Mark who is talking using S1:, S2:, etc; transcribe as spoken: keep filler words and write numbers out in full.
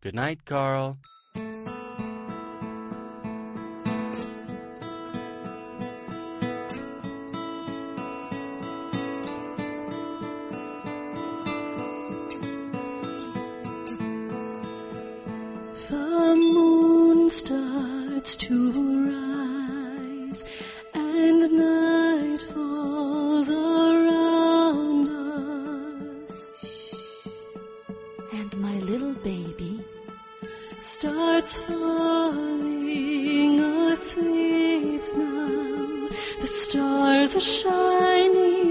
S1: Good night, Carl.
S2: The moon starts to rise, and night falls around us.
S3: And my little baby
S2: starts falling asleep now. The stars are shining